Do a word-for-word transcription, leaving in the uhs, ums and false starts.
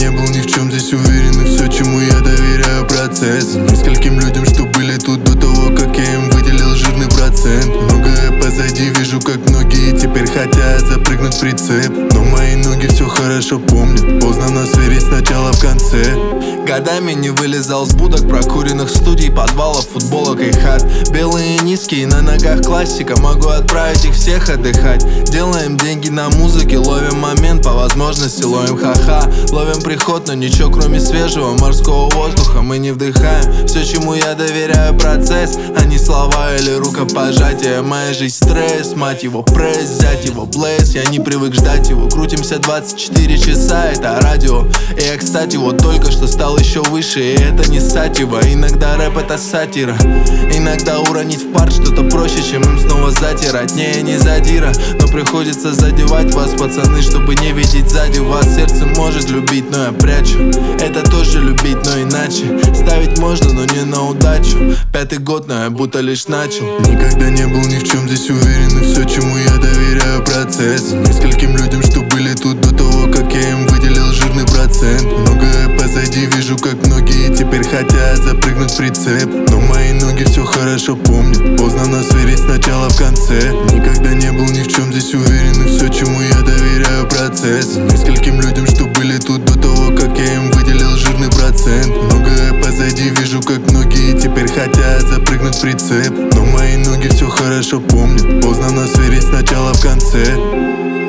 не был ни в чем здесь уверен, и все, чему я доверяю, процесс. Нескольким людям, что были тут до того, как я им выделил жирный процент. Многое позади, вижу, как многие теперь хотят запрыгнуть в прицеп. Но мои ноги все хорошо помнят, поздно нас верить сначала в конце. Годами не вылезал с будок, прокуренных студий, подвалов, футболок и хат. Белые низкие, на ногах классика, могу отправить их всех отдыхать. Делаем деньги на музыке, ловим момент, по возможности ловим ха-ха. Ловим приход, но ничего кроме свежего морского воздуха мы не вдыхаем. Все, чему я доверяю, процесс, а не слова или рукопожатия. Моя жизнь стресс, мать его, пресс, взять его, блэс. Я не привык ждать его, крутимся двадцать четыре часа, это радио. И я, кстати, вот только что стал еще выше, и это не сатива. Иногда рэп это сатира, иногда уронить в пар что-то проще, чем им снова затирать. Не, я не задира, но приходится задевать вас, пацаны, чтобы не видеть сзади вас. Сердце может любить, но я прячу, это тоже любить, но иначе. Ставить можно, но не на удачу. Пятый год, но я будто лишь начал. Никогда не был ни в чем здесь уверен, и все, чему я доверяю, процесс. Нескольким людям, что были тут до того, как я им выделил жирный процент. Многое позади, вижу, как многие теперь хотят запрыгнуть в прицеп. Но мои ноги все хорошо помнят, поздно нас верить сначала в конце. Никогда не был ни в чем здесь уверен, и все, чему я доверяю, процесс. Нескольким людям, что были тут до того, как я им выделил жирный процент. Многое позади, вижу, как многие теперь хотят запрыгнуть в прицеп. Но мои ноги все хорошо помнят, поздно нас верить сначала в конце.